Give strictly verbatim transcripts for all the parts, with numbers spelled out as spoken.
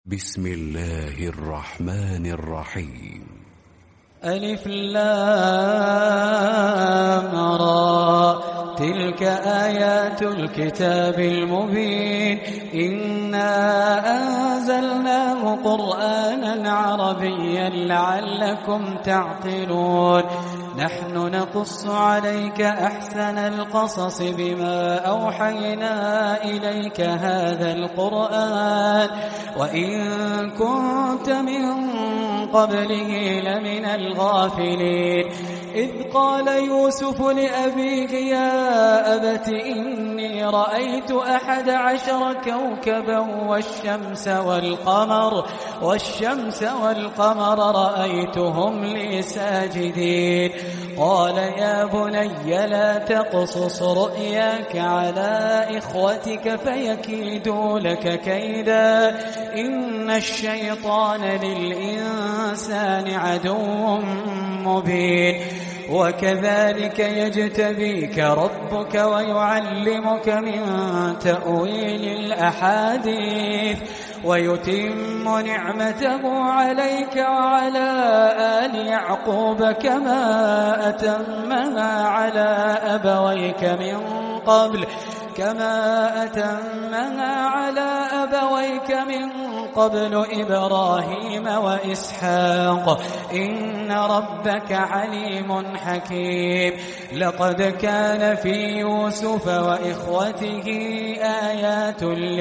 بسم الله الرحمن الرحيم. ألف لام را تلك آيات الكتاب المبين إنا أنزلناه قرآنا عربيا لعلكم تعقلون نحن نقص عليك أحسن القصص بما أوحينا إليك هذا القرآن وإن كنت من قبله لمن الغافلين إذ قال يوسف لأبيه يا أبت إني رأيت أحد عشر كوكبا والشمس والقمر والشمس والقمر رأيتهم لي ساجدين قال يا بني لا تقصص رؤياك على إخوتك فيكيدوا لك كيدا إن الشيطان للإنسان عدو مبين وكذلك يجتبيك ربك ويعلمك من تأويل الأحاديث ويتم نعمته عليك وعلى آل يعقوب كما أتمها على أبويك من قبل كما أتمها على أبويك من قبل إبراهيم وإسحاق إن ربك عليم حكيم لقد كان في يوسف وإخوته آيات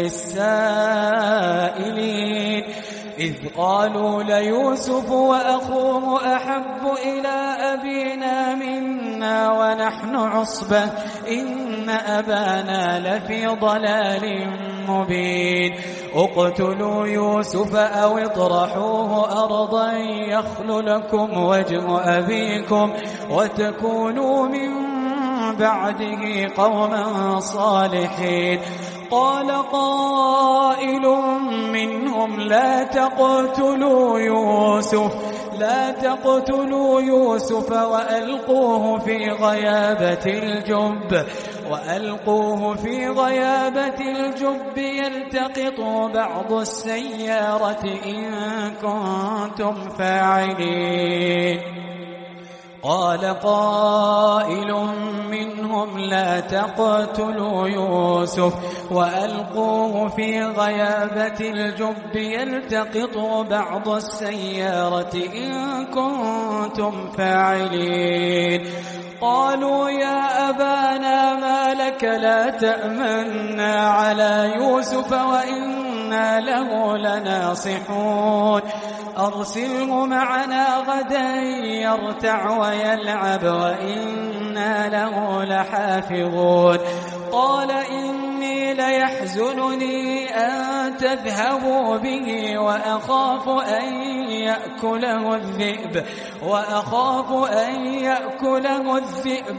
للسائلين إذ قالوا ليوسف وأخوه أحب إلى أبينا منا ونحن عصبة إن أبانا لفي ضلال مبين اقتلوا يوسف أو اطرحوه أرضا يخل لكم وجه أبيكم وتكونوا من بعده قوما صالحين قال قائل منهم لا تقتلوا يوسف لا تقتلوا يوسف وألقوه في غيابة الجب وألقوه في غيابة الجب يلتقطوا بعض السيارة إن كنتم فاعلين قال قائل منهم لا تقتلوا يوسف وألقوه في غيابة الجب يلتقطوا بعض السيارة إن كنتم فاعلين قالوا يا أبانا ما لك لا تأمنا على يوسف وإنا له لناصحون أرسله معنا غدا يرتع ويلعب وإنا له لحافظون قال إني ليحزنني أن تذهبوا به وأخاف أن يأكله الذئب وأخاف أن يأكله الذئب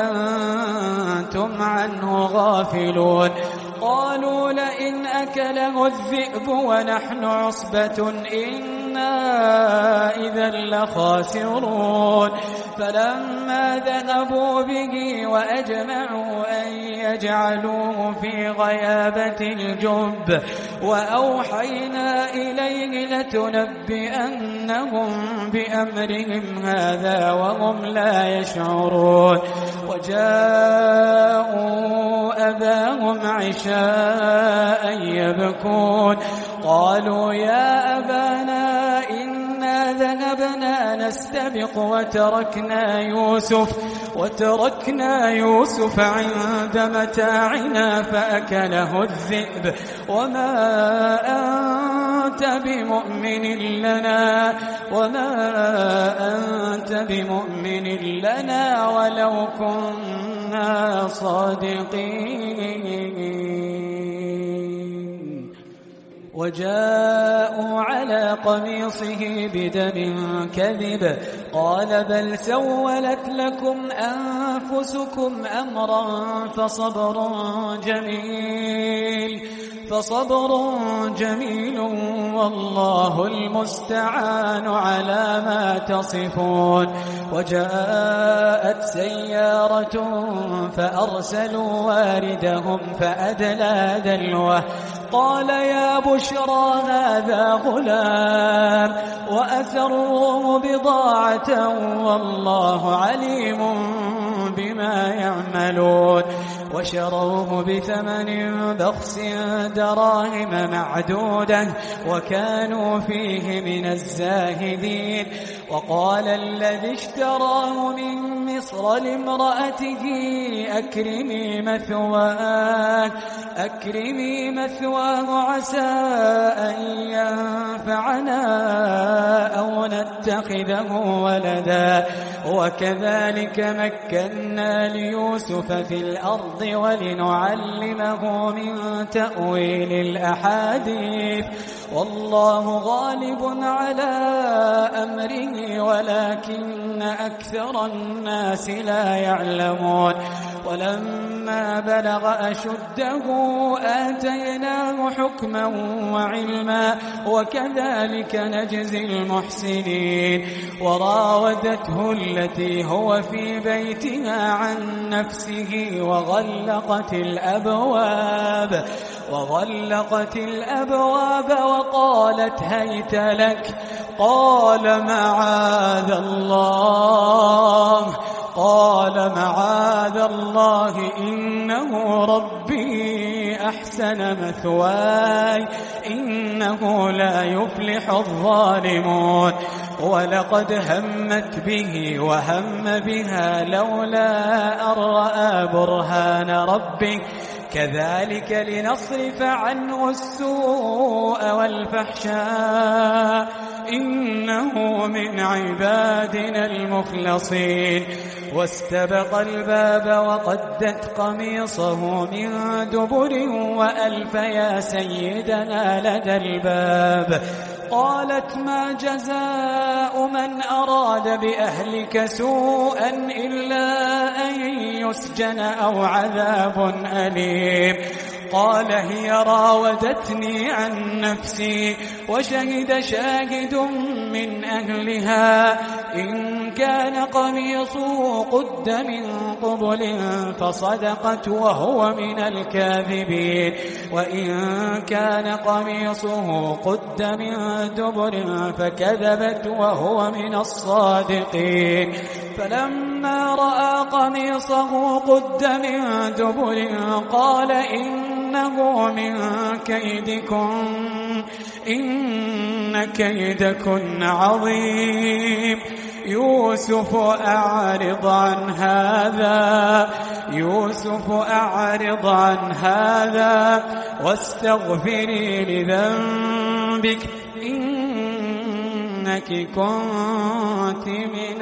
وأنتم عنه غافلون قالوا لئن أكله الذئب ونحن عصبة إنا إذا لخاسرون فلما ذهبوا به وأجمعوا أن يجعلوه في غيابة الجب وأوحينا إليه لتنبئنهم بأمرهم هذا وهم لا يشعرون وجاءوا أباهم عشاء يبكون قالوا يا أبانا إنا ذهبنا نستبق وتركنا يوسف وتركنا يوسف عند متاعنا فأكله الذئب وما أنت بمؤمن لنا وما أنت بمؤمن لنا ولو كنا صادقين وجاءوا على قميصه بدم كذب قال بل سولت لكم أنفسكم أمرا فصبر جميل فصبر جميل والله المستعان على ما تصفون وجاءت سيارة فأرسلوا واردهم فأدلى دلوه قال يا بشرى هذا غلام وأسروه بضاعة والله عليم بما يعملون وشروه بثمن بخس دراهم معدودة وكانوا فيه من الزاهدين. وقال الذي اشتراه من مصر لامرأته أكرمي مثواه أكرمي مثواه عسى أن ينفعنا أو نتخذه ولدا وكذلك مكنا ليوسف في الأرض ولنعلمه من تأويل الأحاديث والله غالب على أمره ولكن أكثر الناس لا يعلمون. ولما بلغ أشده آتيناه حكما وعلما وكذلك نجزي المحسنين. وراودته التي هو في بيتها عن نفسه وغلقت الأبواب وغلقت الأبواب وقالت هيت لك قال معاذ الله قال معاذ الله إنه ربي أحسن مثواي إنه لا يفلح الظالمون. ولقد همت به وهم بها لولا أن رأى برهان ربه كذلك لنصرف عنه السوء والفحشاء إنه من عبادنا المخلصين. واستبق الباب وقدت قميصه من دبر وألف يا سيدنا لدى الباب. قالت ما جزاء من أراد بأهلك سوءا إلا أن يسجن أو عذاب أليم. قال هي راودتني عن نفسي وشهد شاهد من أهلها إن كان قميصه قد من قبل فصدقت وهو من الكاذبين وإن كان قميصه قد من دبر فكذبت وهو من الصادقين. فلما رأى قميصه قد من دبر قال إنه من كيدكم إن كيدكن عظيم. يوسف أعرض عن هذا يوسف أعرض عن هذا واستغفري لذنبك إنك كنت من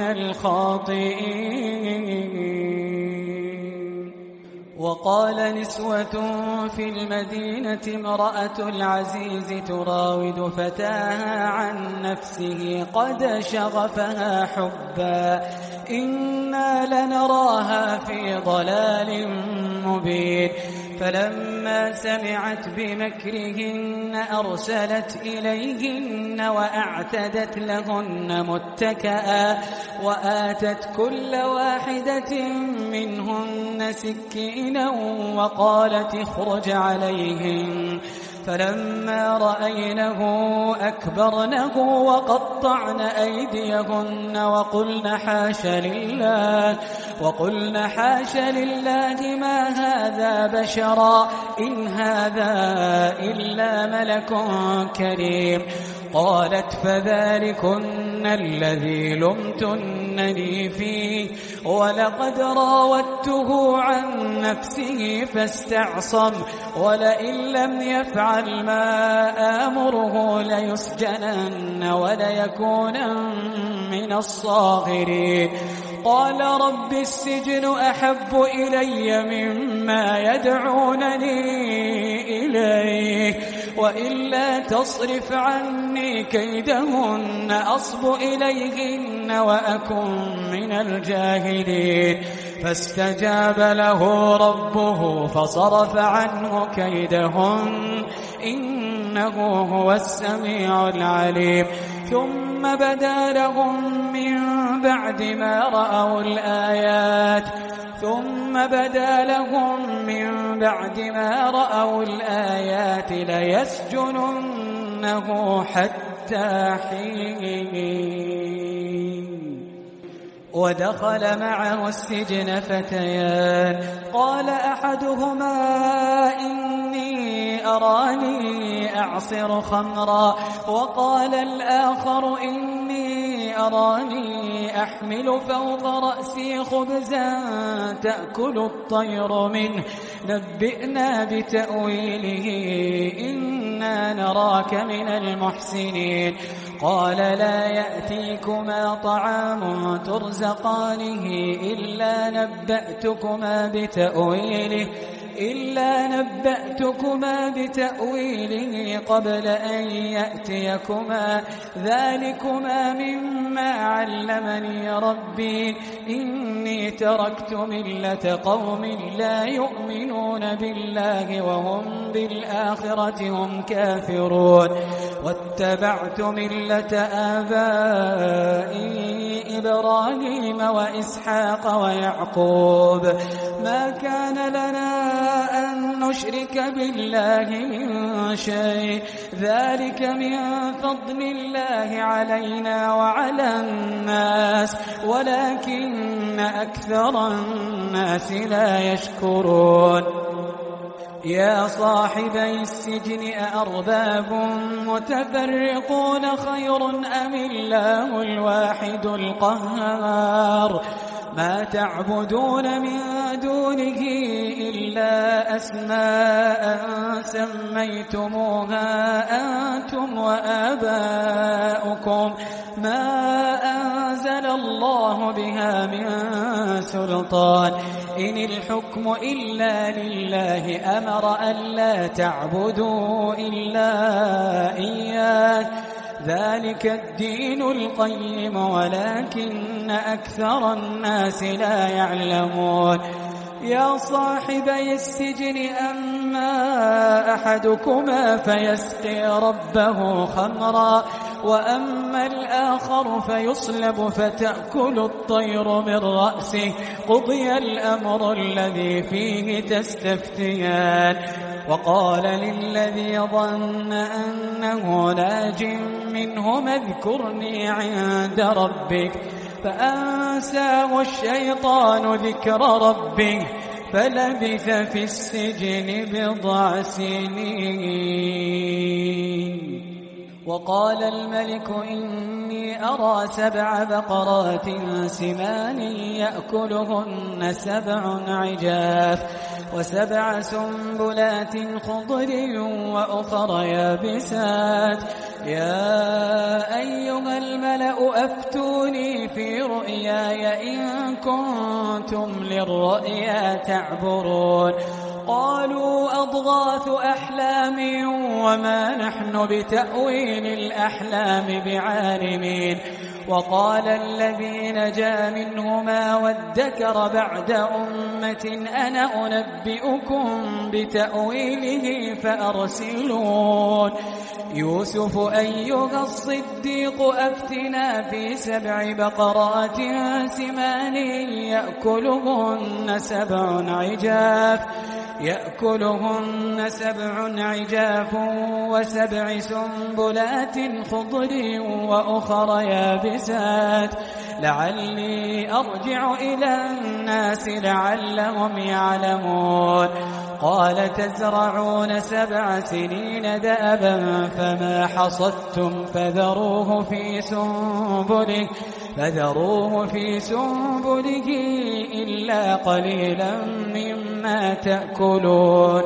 الخاطئين. وقال نسوة في المدينة امرأة العزيز تراود فتاها عن نفسه قد شغفها حبا إنا لنراها في ضلال مبين. فلما سمعت بمكرهن أرسلت إليهن وأعتدت لهن متكئا وآتت كل واحدة منهن سكينا وقالت اخرج عليهن. فلما رأينه أكبرنه وقطعن أيديهن وقلن حاش لله وقلن حاش لله ما هذا بشرا إن هذا إلا ملك كريم. قالت فذلكن الذي لمتنني فيه ولقد راودته عن نفسه فاستعصم ولئن لم يفعل ما آمره ليسجنن وليكونن من الصاغرين. قال رب السجن أحب إلي مما يدعونني إليه وإلا تصرف عني كيدهن أصب إليهن وأكن من الجاهلين. فاستجاب له ربه فصرف عنه كيدهن إنه هو السميع العليم. ثم بدا لهم من بعد ما رأوا الآيات ثم بدا لهم من بعد ما رأوا الآيات ليسجننه حتى حين. ودخل معه السجن فتيان قال أحدهما إني أراني أعصر خمرا وقال الآخر إني أراني أحمل فوق رأسي خبزا تأكل الطير منه نبئنا بتأويله إنا نراك من المحسنين. قال لا يأتيكما طعام ترزقانه إلا نبأتكما بتأويله إلا نبأتكما بتأويله قبل أن يأتيكما ذلكما مما علمني ربي إني تركت ملة قوم لا يؤمنون بالله وهم بالآخرة هم كافرون واتبعت ملة آبائي إبراهيم وإسحاق ويعقوب ما كان لنا أن نشرك بالله من شيء ذلك من فضل الله علينا وعلى الناس ولكن أكثر الناس لا يشكرون. يا صاحبي السجن أأرباب متفرقون خير أم الله الواحد القهار ما تعبدون من دونه إلا أسماء سميتموها أنتم وآباؤكم ما أنزل الله بها من سلطان إن الحكم إلا لله أمر ألا تعبدوا إلا إياه ذلك الدين القيم ولكن أكثر الناس لا يعلمون. يا صاحبي السجن أما أحدكما فيسقي ربه خمرا وأما الآخر فيصلب فتأكل الطير من رأسه قضي الأمر الذي فيه تستفتيان. وقال للذي ظن أنه ناج منهما اذكرني عند ربك فأنساه الشيطان ذكر ربه فلبث في السجن بضع سنين. وقال الملك إني أرى سبع بقرات سمان يأكلهن سبع عجاف وسبع سنبلات خضر وأخر يابسات يا أيها الملأ أفتوني في رؤياي إن كنتم للرؤيا تعبرون. قالوا أضغاث أحلام وما نحن بتأويل الأحلام بعالمين. وقال الذي نجا منهما وادكر بعد أمة أنا أنبئكم بتأويله فأرسلون. يوسف أيها الصديق أفتنا في سبع بقرات سمان يأكلهن سبع عجاف يأكلهن سبع عجاف وسبع سنبلات خضر وأخر يابسات لعلي أرجع إلى الناس لعلهم يعلمون. قال تزرعون سبع سنين دأبا فما حصدتم فذروه في سنبله فذروه في سنبله إلا قليلا مما تأكلون.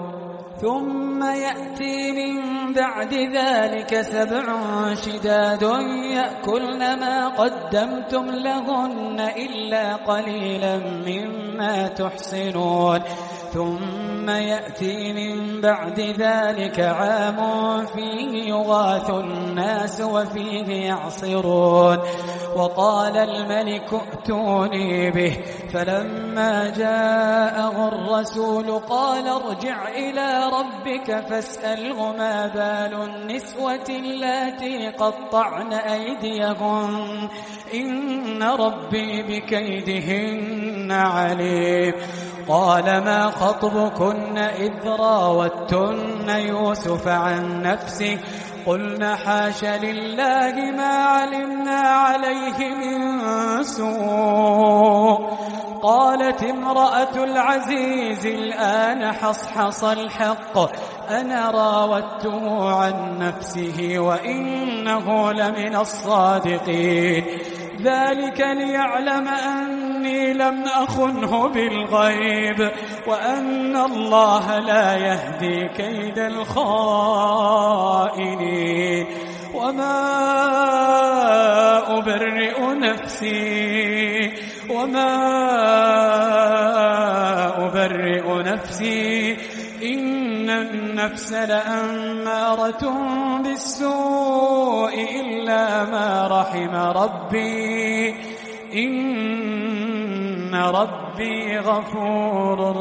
ثم يأتي من بعد ذلك سبع شداد يأكلن ما قدمتم لهن إلا قليلا مما تحصنون. ثم يأتي من بعد ذلك عام فيه يغاث الناس وفيه يعصرون. وقال الملك ائتوني به فلما جاءه الرسول قال ارجع إلى ربك فاسأله ما بال النسوة اللاتي قطعن أيديهن إن ربي بكيدهن عليم. قال ما خطبكن إذ راوتن يوسف عن نفسه قلنا حاش لله ما علمنا عليه من سوء. قالت امرأة العزيز الآن حصحص الحق أنا راودته عن نفسه وإنه لمن الصادقين. ذلك ليعلم أني لم أخنه بالغيب وأن الله لا يهدي كيد الخائنين. وما أبرئ نفسي وما أبرئ نفسي إن النفس لأمارة بالسوء إلا ما رحم ربي إن ربي غفور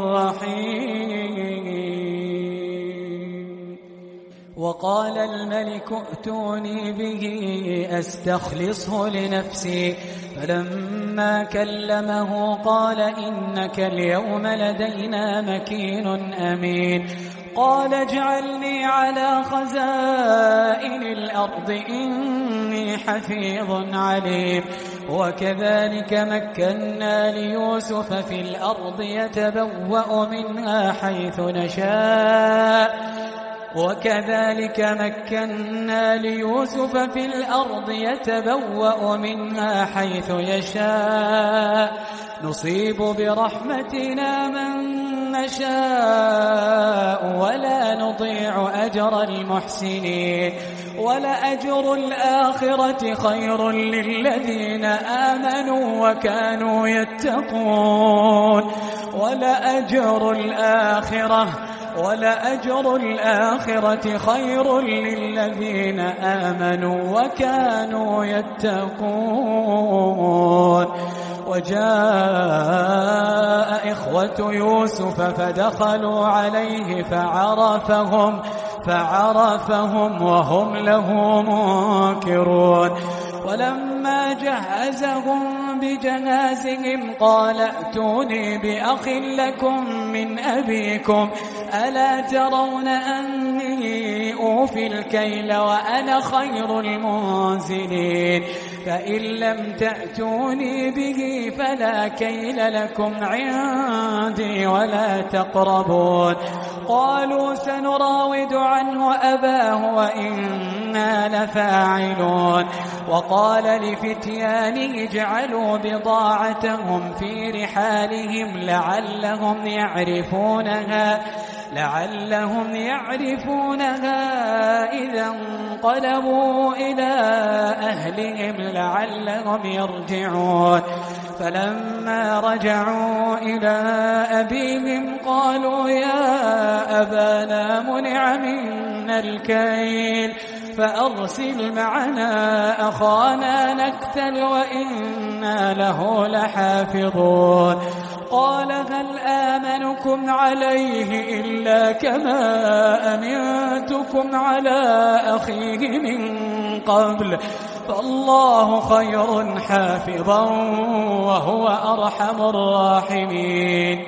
رحيم. وقال الملك ائتوني به أستخلصه لنفسي فلما كلمه قال إنك اليوم لدينا مكين أمين. قال اجعلني على خزائن الأرض إني حفيظ عليم. وكذلك مكنا ليوسف في الأرض يتبوأ منها حيث نشاء وكذلك مكنا ليوسف في الأرض يتبوأ منها حيث يشاء نصيب برحمتنا من نشاء ولا نضيع أجر المحسنين. ولأجر الآخرة خير للذين آمنوا وكانوا يتقون. ولأجر الآخرة ولأجر الآخرة خير للذين آمنوا وكانوا يتقون. وجاء إخوة يوسف فدخلوا عليه فعرفهم فعرفهم وهم له منكرون. ولما جهزهم بجهازهم قال ائتوني بأخ لكم من أبيكم ألا ترون أني أوفي الكيل وأنا خير المنزلين. فإن لم تأتوني به فلا كيل لكم عندي ولا تقربون. قالوا سنراود عنه أباه وإنا لفاعلون. وقال لفتيانه اجعلوا بضاعتهم في رحالهم لعلهم يعرفونها لعلهم يعرفونها إذا انقلبوا إلى أهلهم لعلهم يرجعون. فلما رجعوا إلى أبيهم قالوا يا أبانا منع منا الكيل فأرسل معنا أخانا نكتل وإنا له لحافظون. قال هل آمنكم عليه إلا كما أمنتكم على أخيه من قبل فالله خير حافظا وهو أرحم الراحمين.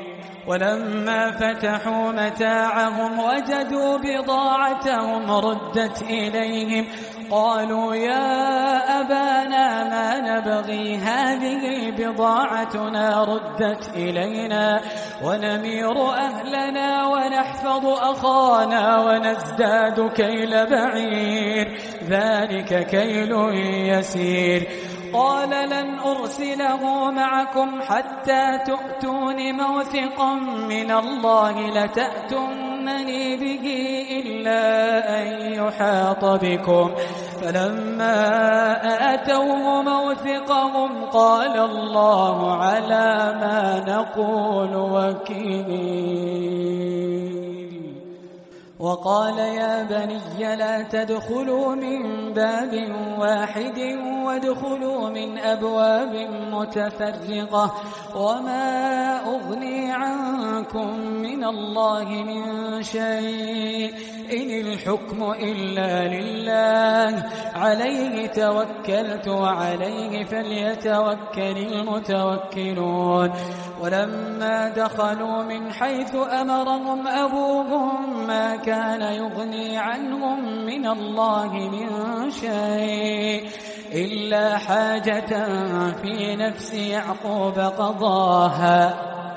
ولما فتحوا متاعهم وجدوا بضاعتهم ردت إليهم قالوا يا أبانا ما نبغي هذه بضاعتنا ردت إلينا ونمير أهلنا ونحفظ أخانا ونزداد كيل بعير ذلك كيل يسير. قال لن أرسله معكم حتى تؤتون موثقا من الله لتأتونني به إلا أن يحاط بكم. فلما آتوه موثقهم قال الله على ما نقول وكيل. وقال يا بني لا تدخلوا من باب واحد وادخلوا من أبواب متفرقة وما أغني عنكم من الله من شيء إن الحكم إلا لله عليه توكلت وعليه فليتوكل المتوكلون. ولما دخلوا من حيث أمرهم أبوهم ما كان يغني عنهم من الله من شيء إلا حاجة في نفس يعقوب قضاها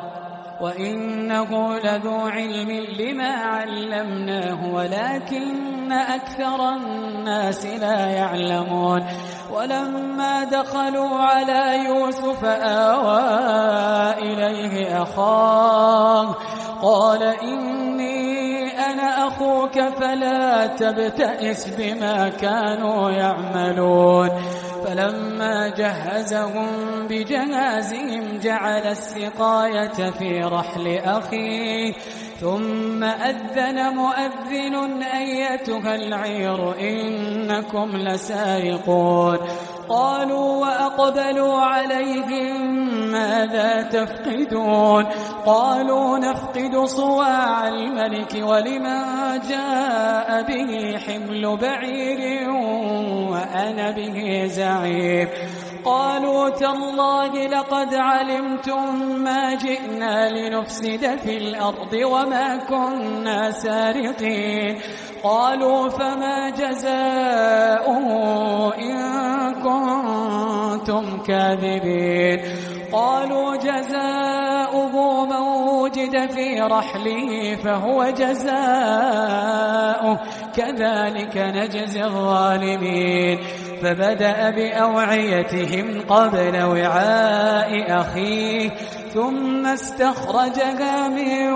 وإنه لذو علم لما علمناه ولكن أكثر الناس لا يعلمون. ولما دخلوا على يوسف آوى إليه أخاه قال إني أنا أخوك فلا تبتئس بما كانوا يعملون. فلما جهزهم بجهازهم جعل السقاية في رحل أخيه ثم أذن مؤذن أيتها العير إنكم لسارقون. قالوا وأقبلوا عليهم ماذا تفقدون قالوا نفقد صواع الملك ولمن جاء به حمل بعير وأنا به زعيم. قالوا تالله لقد علمتم ما جئنا لنفسد في الأرض وما كنا سارقين. قالوا فما جزاؤه إن كنتم كاذبين. قالوا جزاؤه من وجد في رحله فهو جزاؤه كذلك نجزي الظالمين. فبدأ بأوعيتهم قبل وعاء أخيه ثم استخرجها من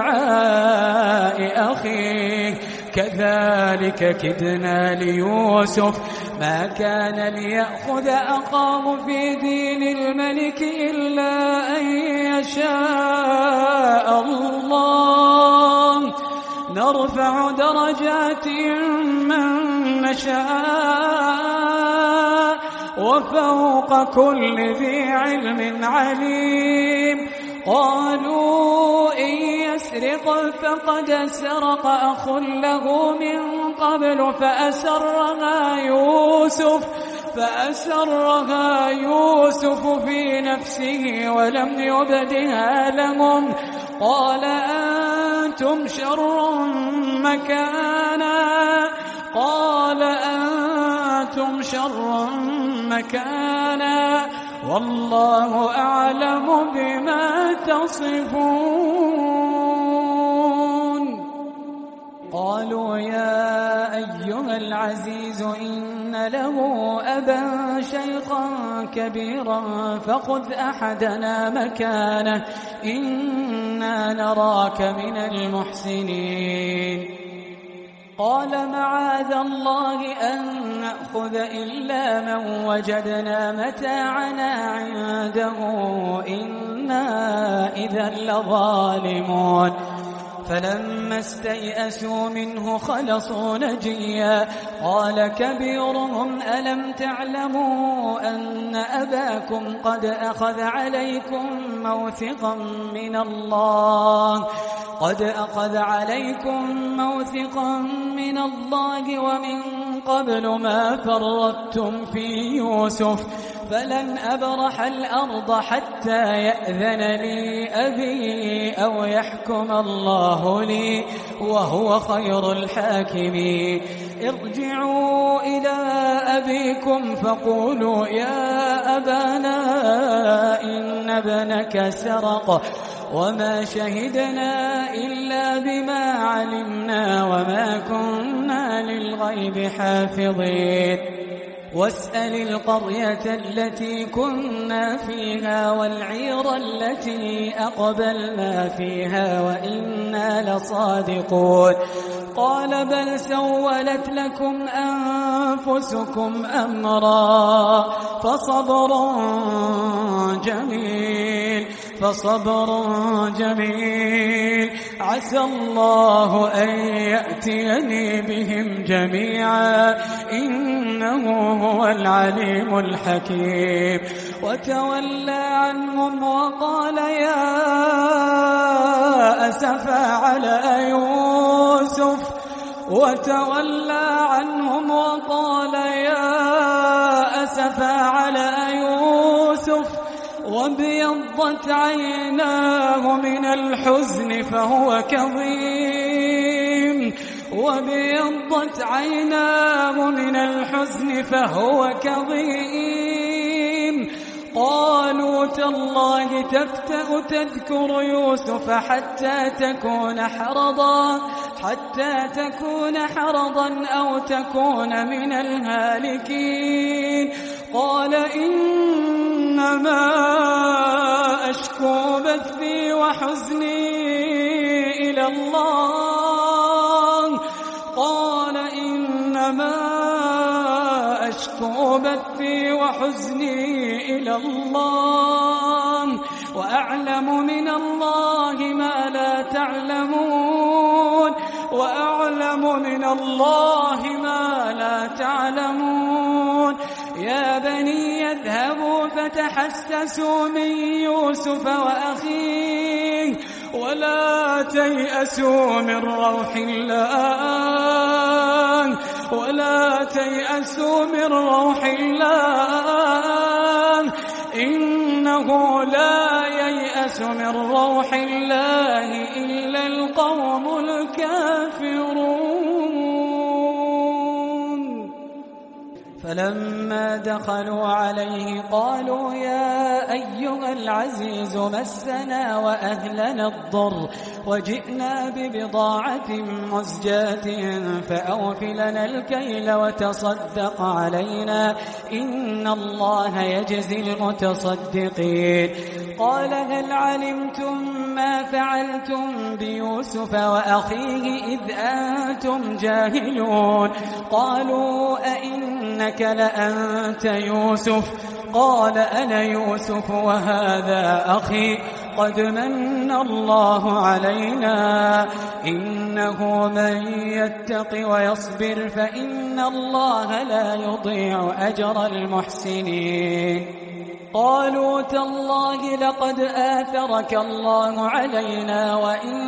وعاء أخيه كذلك كدنا ليوسف ما كان ليأخذ أخاه في دين الملك إلا أن يشاء الله نرفع درجات من نشاء وفوق كل ذي علم عليم. قالوا إن يسرق فقد سرق أخ له من قبل فأسرها يوسف فأسرها يوسف في نفسه ولم يبدها لهم. قال أنتم شر مكانا قال أنتم شر مكانا والله أعلم بما تصفون. قالوا يا أيها العزيز إن له أبا شيخا كبيرا فخذ أحدنا مكانه إنا نراك من المحسنين. قال معاذ الله أن نأخذ إلا من وجدنا متاعنا عنده إنا إذا لظالمون. فلما استيئسوا منه خلصوا نجيا. قال كبيرهم ألم تعلموا أن أباكم قد أخذ عليكم موثقا من الله قد أخذ عليكم موثقا من الله ومن قبل ما فرطتم في يوسف فلن أبرح الأرض حتى يأذن لي أبي أو يحكم الله لي وهو خير الحاكمين. ارجعوا إلى أبيكم فقولوا يا أبانا إن ابنك سرق وما شهدنا إلا بما علمنا وما كنا للغيب حافظين. واسأل القرية التي كنا فيها والعير التي أقبلنا فيها وإنا لصادقون. قال بل سولت لكم أنفسكم أمرا فصبر جميل فصبر جميل عسى الله أن يأتيني بهم جميعا إنه هو العليم الحكيم وتولى عنهم وقال يا أسفا على يوسف وتولى عنهم وقال يا أسفا على يوسف وابيضت عيناه من الحزن فهو كظيم وابيضت عيناه من الحزن فهو كظيم قالوا تالله تفتأ تذكر يوسف حتى تكون حرضا حتى تكون حرضا أو تكون من الهالكين قال إنما أشكو بثي وحزني إلى الله قال إنما أشكو بثي وحزني إلى الله وأعلم من الله ما لا تعلمون وأعلم من الله ما لا تعلمون يا بني يذهبوا فتحسسوا من يوسف وأخيه ولا تيأسوا من روح الله ولا تيأسوا من روح الله إنه لا ييأس من روح الله إلا القوم الكافرون فلما دخلوا عليه قالوا يا أيها العزيز مسنا وأهلنا الضر وجئنا ببضاعة مزجاة فأوف لنا الكيل وتصدق علينا إن الله يجزي المتصدقين قال هل علمتم ما فعلتم بيوسف وأخيه إذ أنتم جاهلون قالوا أئنك لأنت يوسف قال أنا يوسف وهذا أخي قد من الله علينا إنه من يتق ويصبر فإن الله لا يضيع أجر المحسنين قالوا تالله لقد آثرك الله علينا وإن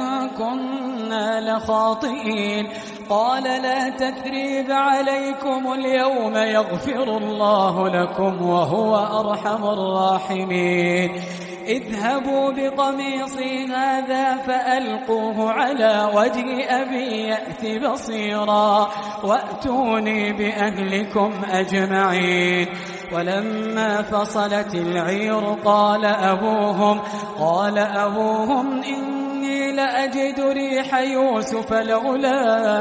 كنا لخاطئين قال لا تثريب عليكم اليوم يغفر الله لكم وهو أرحم الراحمين اذهبوا بقميصي هذا فألقوه على وجه أبي يأت بصيرا وأتوني بأهلكم أجمعين ولما فصلت العير قال أبوهم قال أبوهم إني لأجد ريح يوسف لولا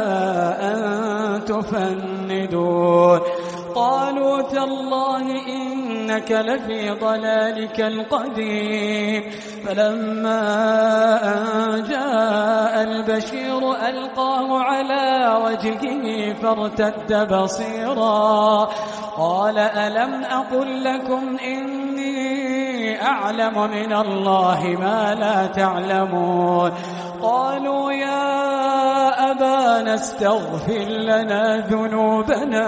أن تفندون قالوا تالله إنك لفي ضلالك القديم فلما أن جاء البشير ألقاه على وجهه فارتد بصيرا قال ألم أقل لكم إني أعلم من الله ما لا تعلمون قالوا يا أبانا استغفر لنا ذنوبنا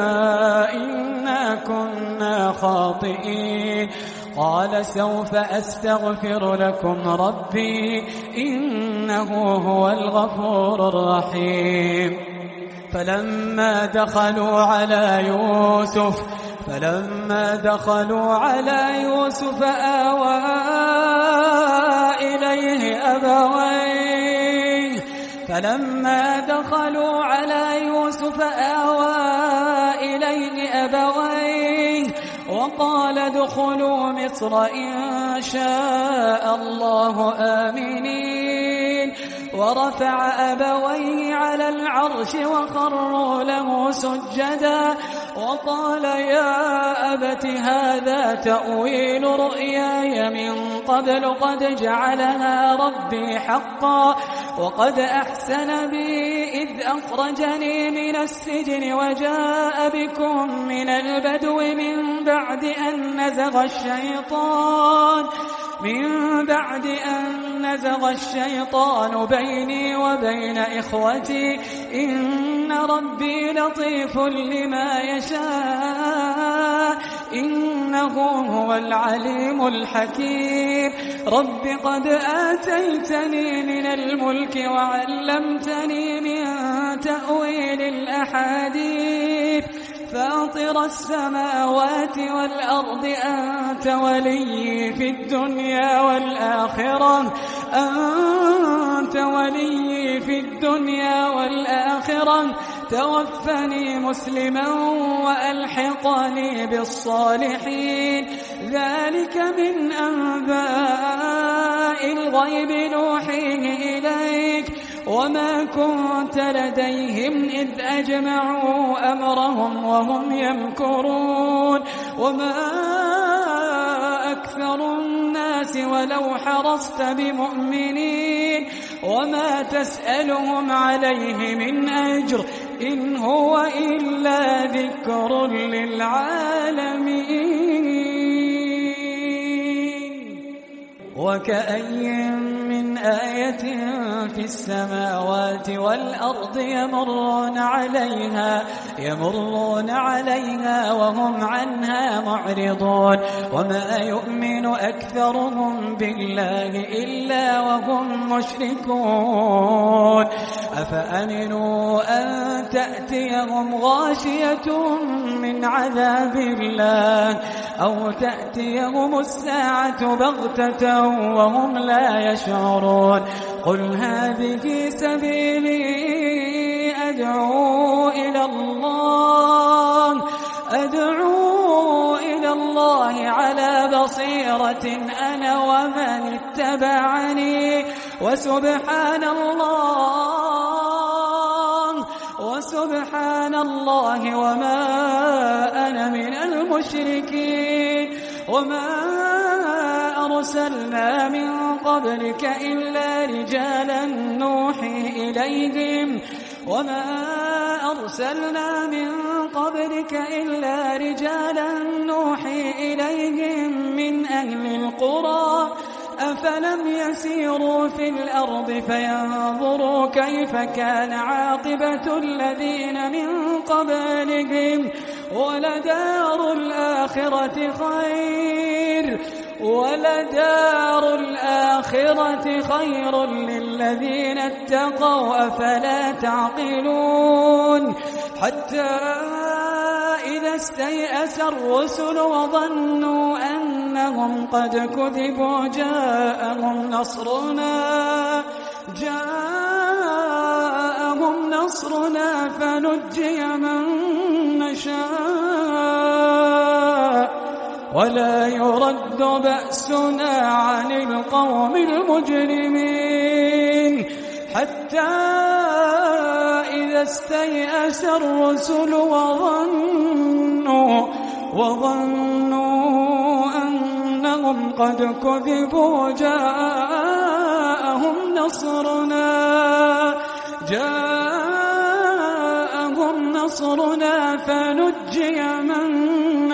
إنا كنا خاطئين قال سوف أستغفر لكم ربي إنه هو الغفور الرحيم فلما دخلوا على يوسف فلما دخلوا على يوسف آوى إليه أبويه فلما دخلوا على يوسف آوى إليه أبويه وقال ادخلوا مصر إن شاء الله آمنين ورفع أبويه على العرش وخروا له سجدا وقال يا أبت هذا تأويل رؤياي من قبل قد جعلها ربي حقا وقد أحسن بي إذ أخرجني من السجن وجاء بكم من البدو من بعد أن نزغ الشيطان من بعد أن نزغ الشيطان بيني وبين إخوتي إن ربي لطيف لما يشاء إنه هو العليم الحكيم رب قد آتيتني من الملك وعلمتني من تأويل الأحاديث فاطر السماوات والأرض أنت ولي في الدنيا والآخرة أنت ولي في الدنيا والآخرة توفني مسلما وألحقني بالصالحين ذلك من أنباء الغيب نوحيه إليك وما كنت لديهم إذ أجمعوا أمرهم وهم يمكرون وما أكثر الناس ولو حرصت بمؤمنين وما تسألهم عليه من أجر إن هو إلا ذكر للعالمين وكأي من آية في السماوات والأرض يمرون عليها يمرون عليها وهم عنها معرضون وما يؤمن أكثرهم بالله إلا وهم مشركون أفأمنوا أن تأتيهم غاشية من عذاب الله أو تأتيهم الساعة بغتة وهم لا يشعرون قل هذه سبيلي أدعو إلى الله أدعو إلى الله على بصيرة أنا ومن اتبعني وسبحان الله وسبحان الله وما أنا من المشركين وما أرسلنا من قبلك إلا رجالا نوحي إليهم وما أرسلنا من قبلك إلا رجالا نوحي إليهم من أهل القرى أفلم يسيروا في الأرض فينظروا كيف كان عاقبة الذين من قبلهم ولدار الآخرة خير ولدار الآخرة خير للذين اتقوا أفلا تعقلون حتى إذا استيأس الرسل وظنوا أنهم قد كذبوا جاءهم نصرنا جاءهم نصرنا فنجي من نشاء ولا يرد بأسنا عن القوم المجرمين حتى إذا استيأس الرسل وظنوا وظنوا أنهم قد كذبوا جاءهم نصرنا جاءهم نصرنا فنجي من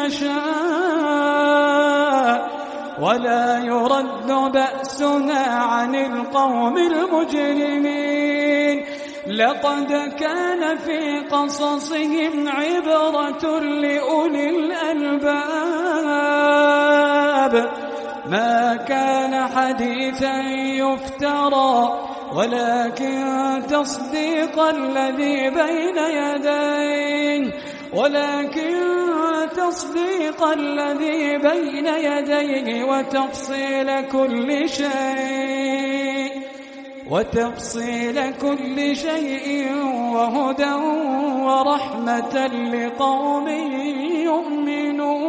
نشاء ولا يرد بأسنا عن القوم المجرمين لقد كان في قصصهم عبرة لأولي الألباب ما كان حديثا يفترى ولكن تصديق الذي بين يديه ولكن تصديق الذي بين يديه وتفصيل كل شيء وتفصيل كل شيء وهدى ورحمة لقوم يؤمنون